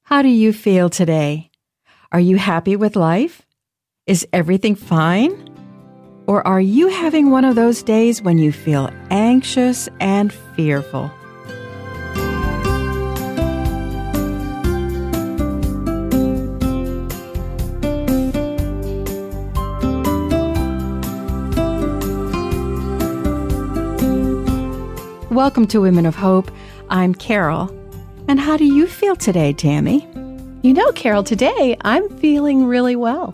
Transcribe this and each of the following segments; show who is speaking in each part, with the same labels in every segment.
Speaker 1: How do you feel today? Are you happy with life? Is everything fine? Or are you having one of those days when you feel anxious and fearful? Welcome to Women of Hope. I'm Carol. And how do you feel today, Tammy?
Speaker 2: You know, Carol, today I'm feeling really well.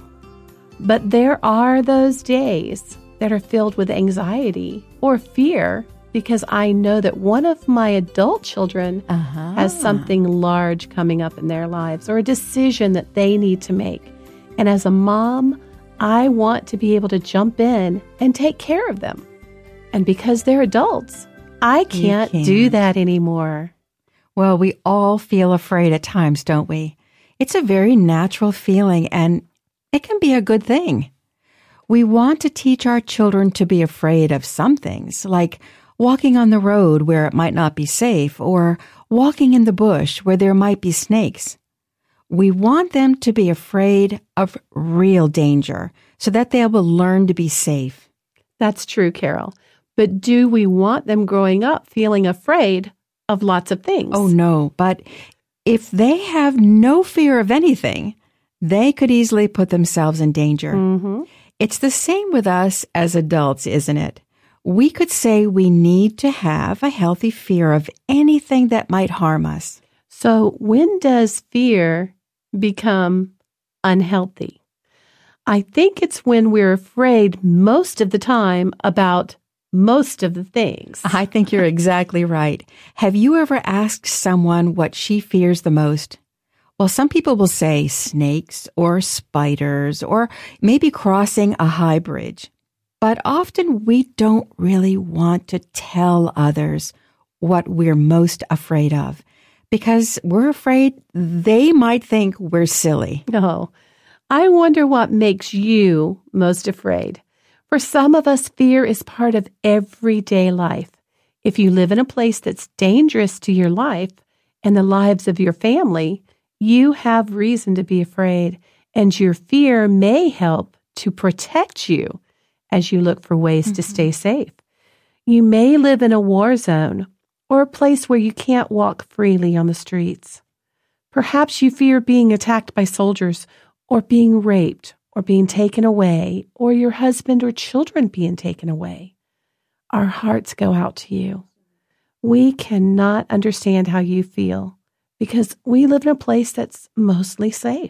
Speaker 2: But there are those days that are filled with anxiety or fear because I know that one of my adult children has something large coming up in their lives or a decision that they need to make. And as a mom, I want to be able to jump in and take care of them. And because they're adults, I can't do that anymore.
Speaker 1: Well, we all feel afraid at times, don't we? It's a very natural feeling, and it can be a good thing. We want to teach our children to be afraid of some things, like walking on the road where it might not be safe, or walking in the bush where there might be snakes. We want them to be afraid of real danger so that they will learn to be safe.
Speaker 2: That's true, Carol. But do we want them growing up feeling afraid of lots of things?
Speaker 1: Oh, no. But if they have no fear of anything, they could easily put themselves in danger.
Speaker 2: Mm-hmm.
Speaker 1: It's the same with us as adults, isn't it? We could say we need to have a healthy fear of anything that might harm us.
Speaker 2: So when does fear become unhealthy? I think it's when we're afraid most of the time about most of the things.
Speaker 1: I think you're exactly right. Have you ever asked someone what she fears the most? Well, some people will say snakes or spiders or maybe crossing a high bridge. But often we don't really want to tell others what we're most afraid of because we're afraid they might think we're silly.
Speaker 2: No, I wonder what makes you most afraid. For some of us, fear is part of everyday life. If you live in a place that's dangerous to your life and the lives of your family, you have reason to be afraid, and your fear may help to protect you as you look for ways to stay safe. You may live in a war zone or a place where you can't walk freely on the streets. Perhaps you fear being attacked by soldiers or being raped or being taken away, or your husband or children being taken away. Our hearts go out to you. We cannot understand how you feel because we live in a place that's mostly safe.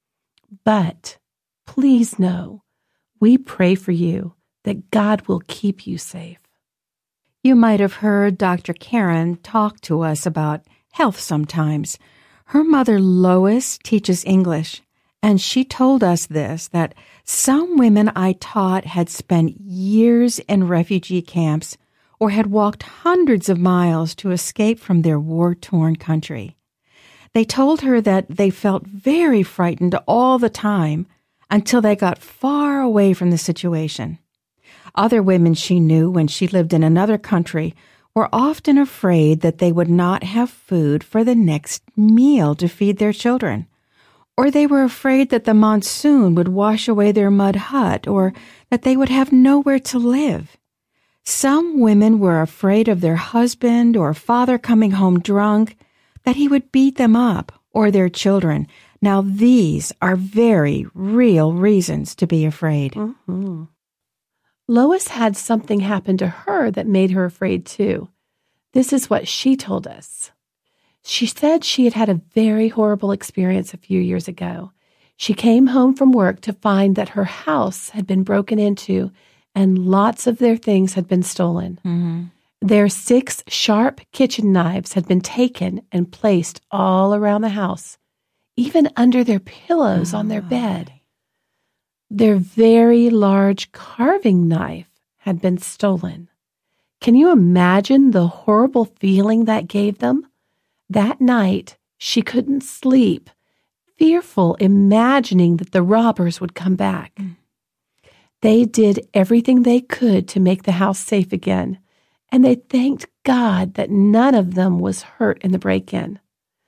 Speaker 2: But please know, we pray for you that God will keep you safe.
Speaker 1: You might have heard Dr. Karen talk to us about health sometimes. Her mother, Lois, teaches English. And she told us this, that some women I taught had spent years in refugee camps or had walked hundreds of miles to escape from their war-torn country. They told her that they felt very frightened all the time until they got far away from the situation. Other women she knew when she lived in another country were often afraid that they would not have food for the next meal to feed their children. Or they were afraid that the monsoon would wash away their mud hut, or that they would have nowhere to live. Some women were afraid of their husband or father coming home drunk, that he would beat them up, or their children. Now these are very real reasons to be afraid.
Speaker 2: Mm-hmm. Lois had something happen to her that made her afraid too. This is what she told us. She said she had had a very horrible experience a few years ago. She came home from work to find that her house had been broken into and lots of their things had been stolen.
Speaker 1: Mm-hmm.
Speaker 2: Their 6 sharp kitchen knives had been taken and placed all around the house, even under their pillows on their bed. Their very large carving knife had been stolen. Can you imagine the horrible feeling that gave them? That night, she couldn't sleep, fearful, imagining that the robbers would come back. They did everything they could to make the house safe again, and they thanked God that none of them was hurt in the break-in.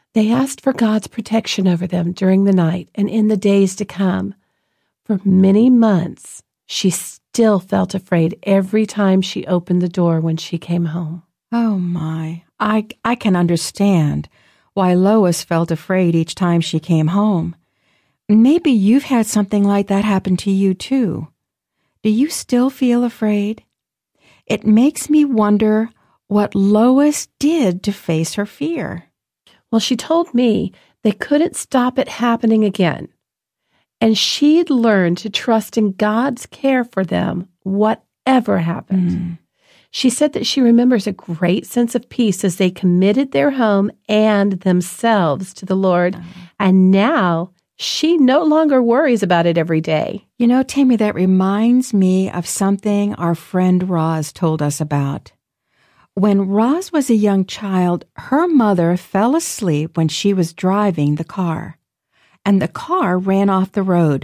Speaker 2: They asked for God's protection over them during the night and in the days to come. For many months, she still felt afraid every time she opened the door when she came home.
Speaker 1: Oh, my. I can understand why Lois felt afraid each time she came home. Maybe you've had something like that happen to you, too. Do you still feel afraid? It makes me wonder what Lois did to face her fear.
Speaker 2: Well, she told me they couldn't stop it happening again, and she'd learned to trust in God's care for them, whatever happened. She said that she remembers a great sense of peace as they committed their home and themselves to the Lord, and now she no longer worries about it every day.
Speaker 1: You know, Tammy, that reminds me of something our friend Roz told us about. When Roz was a young child, her mother fell asleep when she was driving the car, and the car ran off the road.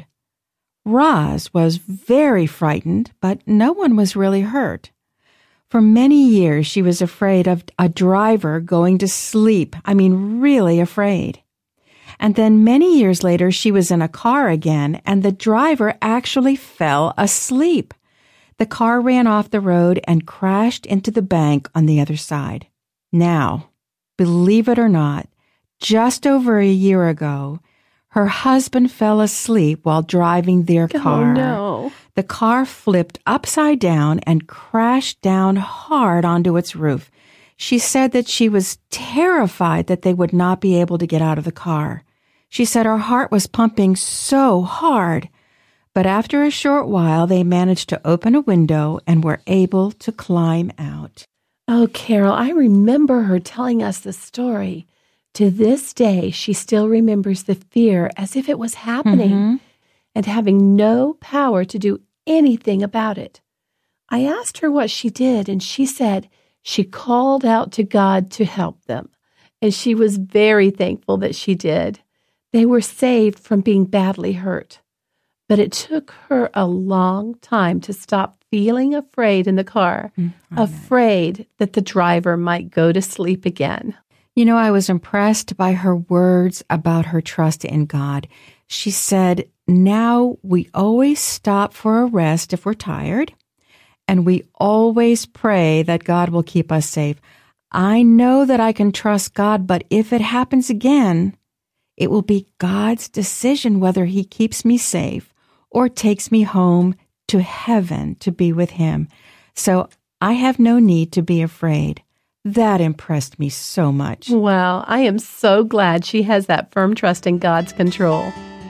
Speaker 1: Roz was very frightened, but no one was really hurt. For many years, she was afraid of a driver going to sleep. I mean, really afraid. And then many years later, she was in a car again, and the driver actually fell asleep. The car ran off the road and crashed into the bank on the other side. Now, believe it or not, just over a year ago, her husband fell asleep while driving their car.
Speaker 2: Oh, no.
Speaker 1: The car flipped upside down and crashed down hard onto its roof. She said that she was terrified that they would not be able to get out of the car. She said her heart was pumping so hard. But after a short while, they managed to open a window and were able to climb out.
Speaker 2: Oh, Carol, I remember her telling us the story. To this day, she still remembers the fear as if it was happening and having no power to do anything about it. I asked her what she did, and she said she called out to God to help them, and she was very thankful that she did. They were saved from being badly hurt. But it took her a long time to stop feeling afraid in the car, afraid that the driver might go to sleep again.
Speaker 1: You know, I was impressed by her words about her trust in God. She said, now we always stop for a rest if we're tired, and we always pray that God will keep us safe. I know that I can trust God, but if it happens again, it will be God's decision whether He keeps me safe or takes me home to heaven to be with Him. So I have no need to be afraid. That impressed me so much.
Speaker 2: Wow, I am so glad she has that firm trust in God's control.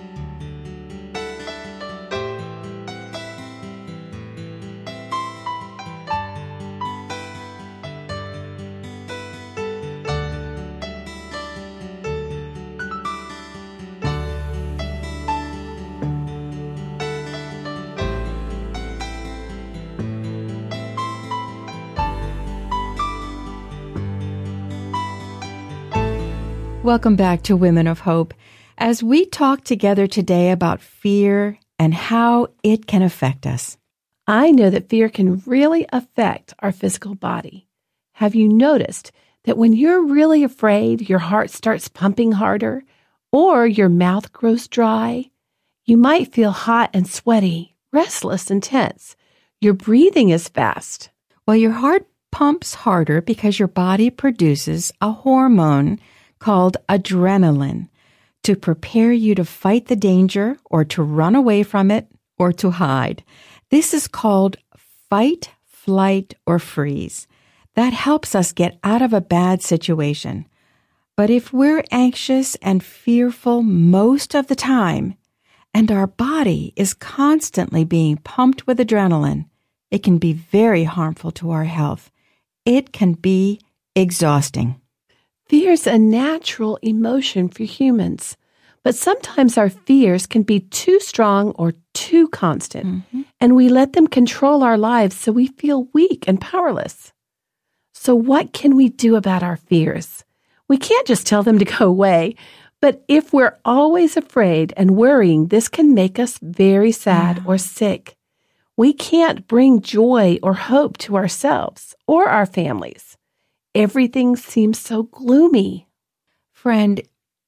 Speaker 1: Welcome back to Women of Hope. As we talk together today about fear and how it can affect us.
Speaker 2: I know that fear can really affect our physical body. Have you noticed that when you're really afraid, your heart starts pumping harder or your mouth grows dry? You might feel hot and sweaty, restless and tense. Your breathing is fast.
Speaker 1: Well, your heart pumps harder because your body produces a hormone called adrenaline to prepare you to fight the danger or to run away from it or to hide. This is called fight, flight, or freeze. That helps us get out of a bad situation. But if we're anxious and fearful most of the time, and our body is constantly being pumped with adrenaline, it can be very harmful to our health. It can be exhausting.
Speaker 2: Fear's a natural emotion for humans, but sometimes our fears can be too strong or too constant, and we let them control our lives so we feel weak and powerless. So what can we do about our fears? We can't just tell them to go away, but if we're always afraid and worrying, this can make us very sad or sick. We can't bring joy or hope to ourselves or our families. Everything seems so gloomy.
Speaker 1: Friend,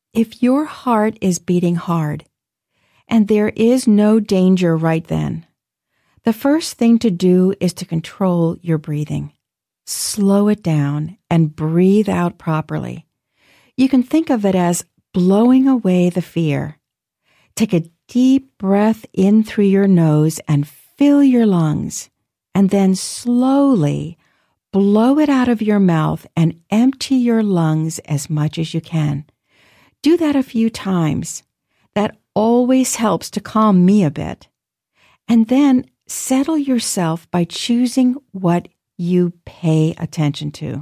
Speaker 1: If your heart is beating hard, and there is no danger right then, the first thing to do is to control your breathing. Slow it down and breathe out properly. You can think of it as blowing away the fear. Take a deep breath in through your nose and fill your lungs, and then slowly blow it out of your mouth and empty your lungs as much as you can. Do that a few times. That always helps to calm me a bit. And then settle yourself by choosing what you pay attention to.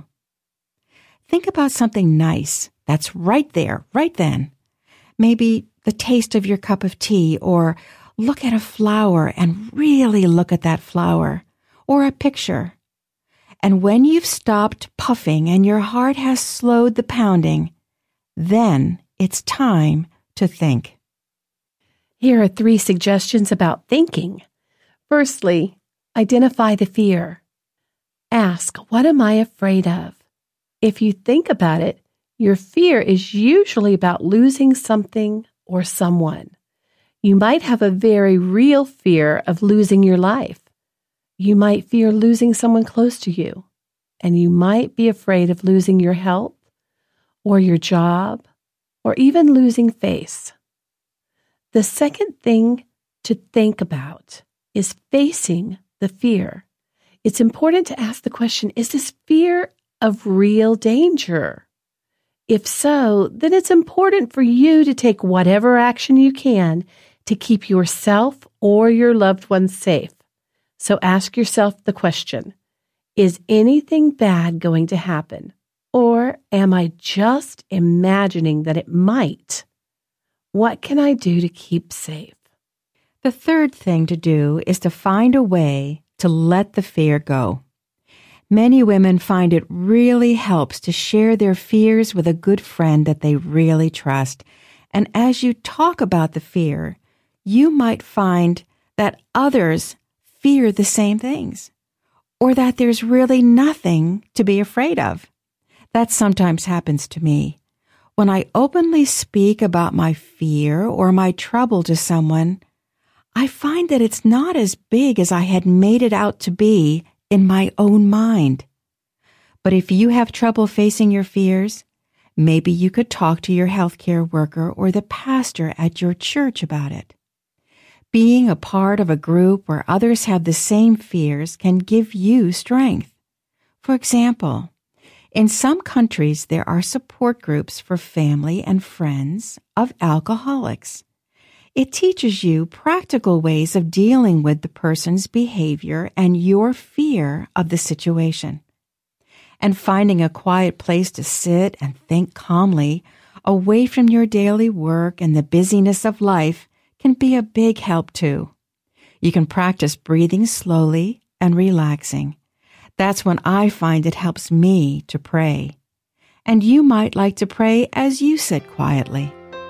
Speaker 1: Think about something nice that's right there, right then. Maybe the taste of your cup of tea, or look at a flower and really look at that flower, or a picture. And when you've stopped puffing and your heart has slowed the pounding, then it's time to think.
Speaker 2: Here are 3 suggestions about thinking. Firstly, identify the fear. Ask, what am I afraid of? If you think about it, your fear is usually about losing something or someone. You might have a very real fear of losing your life. You might fear losing someone close to you, and you might be afraid of losing your health or your job or even losing face. The second thing to think about is facing the fear. It's important to ask the question, is this fear of real danger? If so, then it's important for you to take whatever action you can to keep yourself or your loved ones safe. So ask yourself the question, is anything bad going to happen? Or am I just imagining that it might? What can I do to keep safe?
Speaker 1: The third thing to do is to find a way to let the fear go. Many women find it really helps to share their fears with a good friend that they really trust. And as you talk about the fear, you might find that others fear the same things, or that there's really nothing to be afraid of. That sometimes happens to me. When I openly speak about my fear or my trouble to someone, I find that it's not as big as I had made it out to be in my own mind. But if you have trouble facing your fears, maybe you could talk to your healthcare worker or the pastor at your church about it. Being a part of a group where others have the same fears can give you strength. For example, in some countries there are support groups for family and friends of alcoholics. It teaches you practical ways of dealing with the person's behavior and your fear of the situation. And finding a quiet place to sit and think calmly, away from your daily work and the busyness of life, can be a big help too. You can practice breathing slowly and relaxing. That's when I find it helps me to pray. And you might like to pray as you sit quietly.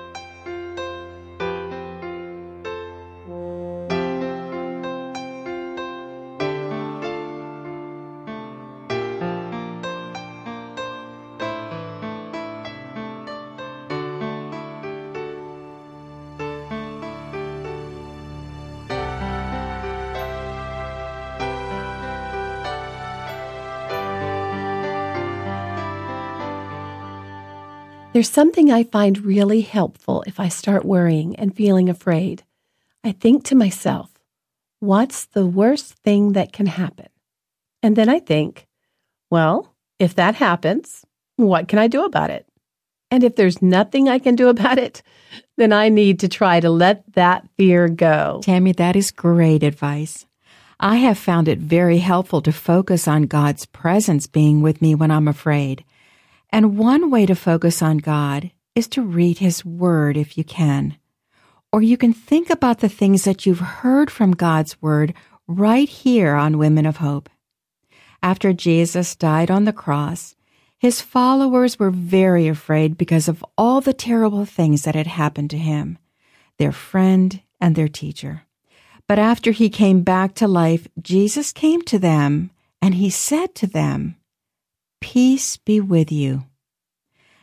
Speaker 2: There's something I find really helpful if I start worrying and feeling afraid. I think to myself, what's the worst thing that can happen? And then I think, well, if that happens, what can I do about it? And if there's nothing I can do about it, then I need to try to let that fear go.
Speaker 1: Tammy, that is great advice. I have found it very helpful to focus on God's presence being with me when I'm afraid. And one way to focus on God is to read His Word if you can. Or you can think about the things that you've heard from God's Word right here on Women of Hope. After Jesus died on the cross, His followers were very afraid because of all the terrible things that had happened to Him, their friend and their teacher. But after He came back to life, Jesus came to them and He said to them, "Peace be with you."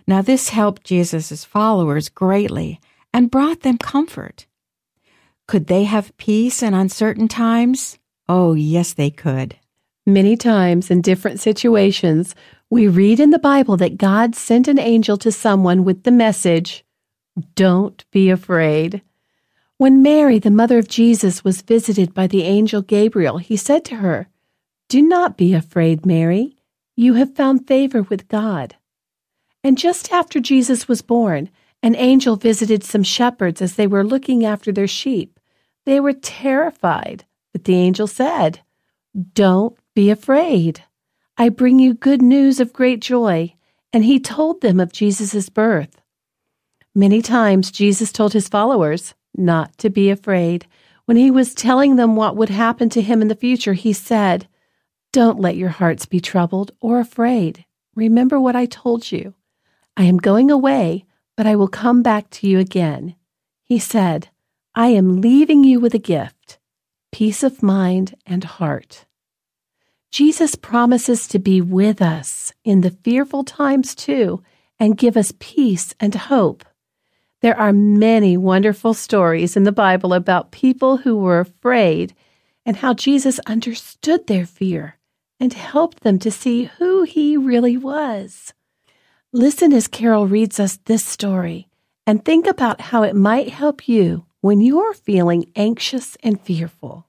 Speaker 1: Now this helped Jesus' followers greatly and brought them comfort. Could they have peace in uncertain times? Oh, yes, they could.
Speaker 2: Many times in different situations, we read in the Bible that God sent an angel to someone with the message, "Don't be afraid." When Mary, the mother of Jesus, was visited by the angel Gabriel, he said to her, "Do not be afraid, Mary. You have found favor with God." And just after Jesus was born, an angel visited some shepherds as they were looking after their sheep. They were terrified, but the angel said, "Don't be afraid. I bring you good news of great joy." And he told them of Jesus' birth. Many times Jesus told his followers not to be afraid. When he was telling them what would happen to him in the future, he said, "Don't let your hearts be troubled or afraid. Remember what I told you. I am going away, but I will come back to you again." He said, "I am leaving you with a gift, peace of mind and heart." Jesus promises to be with us in the fearful times too and give us peace and hope. There are many wonderful stories in the Bible about people who were afraid and how Jesus understood their fear and helped them to see who he really was. Listen as Carol reads us this story and think about how it might help you when you're feeling anxious and fearful.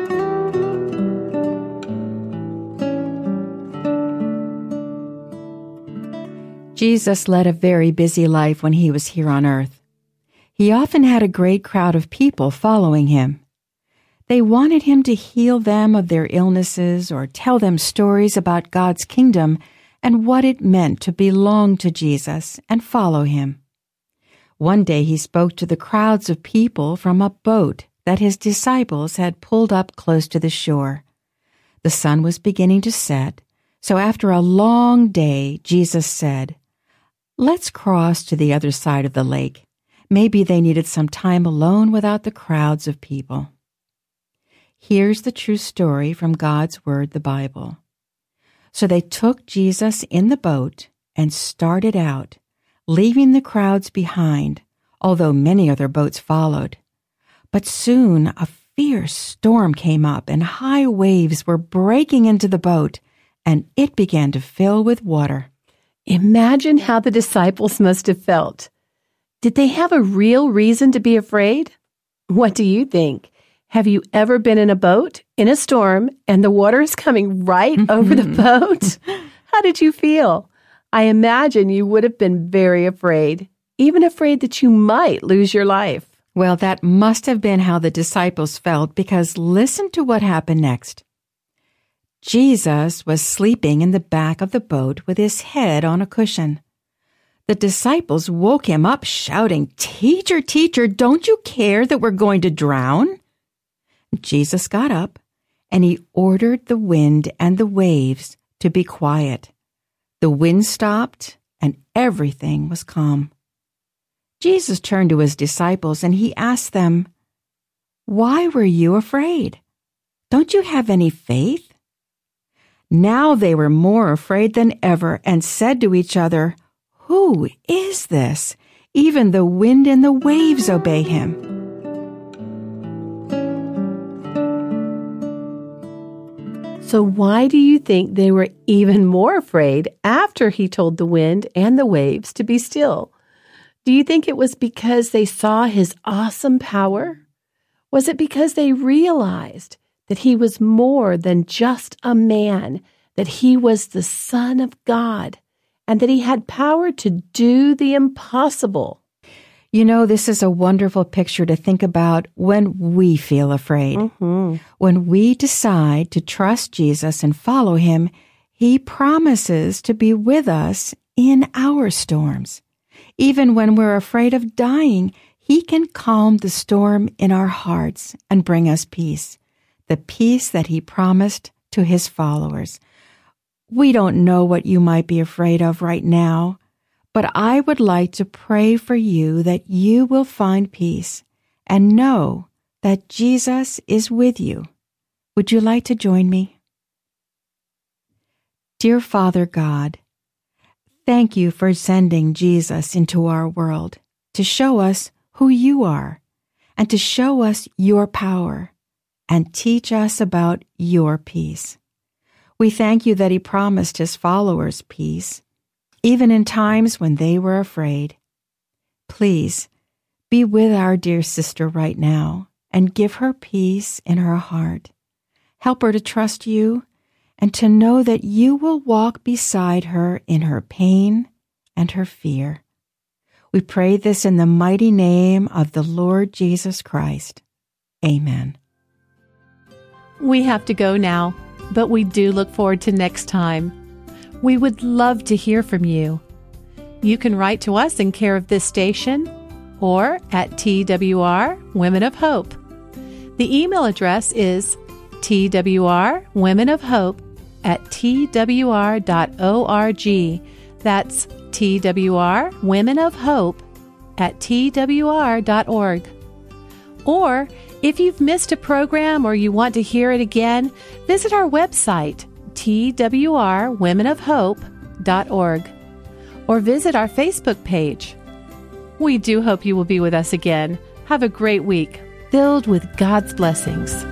Speaker 1: Jesus led a very busy life when he was here on earth. He often had a great crowd of people following him. They wanted him to heal them of their illnesses or tell them stories about God's kingdom and what it meant to belong to Jesus and follow him. One day he spoke to the crowds of people from a boat that his disciples had pulled up close to the shore. The sun was beginning to set, so after a long day, Jesus said, "Let's cross to the other side of the lake." Maybe they needed some time alone without the crowds of people. Here's the true story from God's Word, the Bible. So they took Jesus in the boat and started out, leaving the crowds behind, although many other boats followed. But soon a fierce storm came up and high waves were breaking into the boat, and it began to fill with water.
Speaker 2: Imagine how the disciples must have felt. Did they have a real reason to be afraid? What do you think? Have you ever been in a boat, in a storm, and the water is coming right over the boat? How did you feel? I imagine you would have been very afraid, even afraid that you might lose your life.
Speaker 1: Well, that must have been how the disciples felt, because listen to what happened next. Jesus was sleeping in the back of the boat with his head on a cushion. The disciples woke him up shouting, "Teacher, teacher, don't you care that we're going to drown?" Jesus got up and he ordered the wind and the waves to be quiet. The wind stopped and everything was calm. Jesus turned to his disciples and he asked them, "Why were you afraid? Don't you have any faith?" Now they were more afraid than ever and said to each other, "Who is this? Even the wind and the waves obey him."
Speaker 2: So why do you think they were even more afraid after he told the wind and the waves to be still? Do you think it was because they saw his awesome power? Was it because they realized that he was more than just a man, that he was the Son of God, and that he had power to do the impossible?
Speaker 1: You know, this is a wonderful picture to think about when we feel afraid. When we decide to trust Jesus and follow him, he promises to be with us in our storms. Even when we're afraid of dying, he can calm the storm in our hearts and bring us peace, the peace that he promised to his followers. We don't know what you might be afraid of right now, but I would like to pray for you that you will find peace and know that Jesus is with you. Would you like to join me? Dear Father God, Thank you for sending Jesus into our world to show us who you are and to show us your power and teach us about your peace. We thank you that he promised his followers peace, even in times when they were afraid. Please be with our dear sister right now and give her peace in her heart. Help her to trust you and to know that you will walk beside her in her pain and her fear. We pray this in the mighty name of the Lord Jesus Christ. Amen.
Speaker 2: We have to go now, but we do look forward to next time. We would love to hear from you. You can write to us in care of this station or at TWR Women of Hope. The email address is twrwomenofhope@twr.org. That's twrwomenofhope@twr.org. Or if you've missed a program or you want to hear it again, visit our website, twrwomenofhope.org, or visit our Facebook page. We do hope you will be with us again. Have a great week, filled with God's blessings.